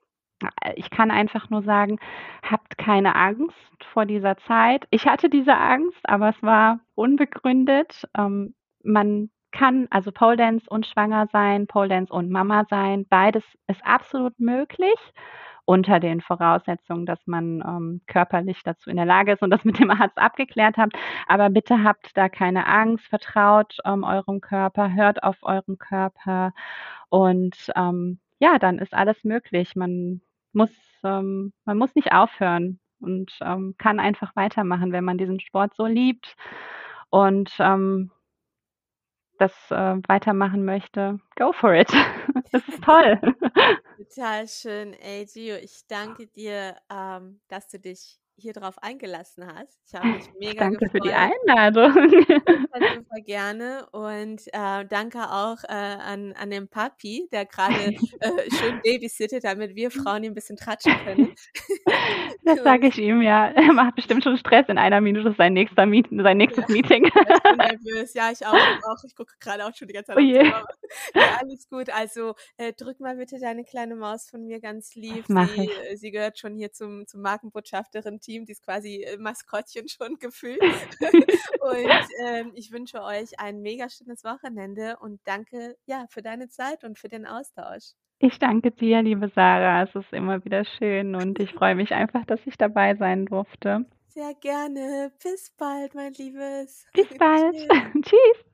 Äh, ich kann einfach nur sagen, habt keine Angst vor dieser Zeit. Ich hatte diese Angst, aber es war unbegründet. Ähm, man kann also Pole Dance und schwanger sein, Pole Dance und Mama sein. Beides ist absolut möglich unter den Voraussetzungen, dass man, ähm, körperlich dazu in der Lage ist und das mit dem Arzt abgeklärt habt. Aber bitte habt da keine Angst, vertraut, ähm, eurem Körper, hört auf euren Körper und, ähm, ja, dann ist alles möglich. Man muss ähm, man muss nicht aufhören und, ähm, kann einfach weitermachen, wenn man diesen Sport so liebt und, ähm das, äh, weitermachen möchte. Go for it. Das ist toll. Total schön. Ey, Gio, ich danke dir, ähm, dass du dich hier drauf eingelassen hast. Ich habe mich Ich mega danke für die gefreut. Einladung. Super, super gerne und, äh, danke auch, äh, an an den Papi, der grade, äh, schön babysittet, damit wir Frauen ihn 'n bisschen tratschen können. Das Und sage ich ihm, ja. Er macht bestimmt schon Stress. In einer Minute ist sein nächster Meet sein Ja, nächstes Meeting. ja, ich bin nervös. Ja, ich auch, ich auch. Ich gucke grade auch schon die ganze Zeit Oh auf die je. Uhr. Ne, alles gut. Also, äh, drück mal bitte deine kleine Maus von mir ganz lieb. Das mache Sie ich. äh, sie gehört schon hier zum zum Markenbotschafterin-Team. Die ist quasi, äh, Maskottchen schon gefühlt. Und, ähm, ich wünsche euch ein mega schönes Wochenende und danke, ja, für deine Zeit und für den Austausch. Ich danke dir, liebe Sarah. Es ist immer wieder schön und ich freue mich einfach, dass ich dabei sein durfte. Sehr gerne. Bis bald, mein Liebes. Bis bald. Tschüss. Tschüss.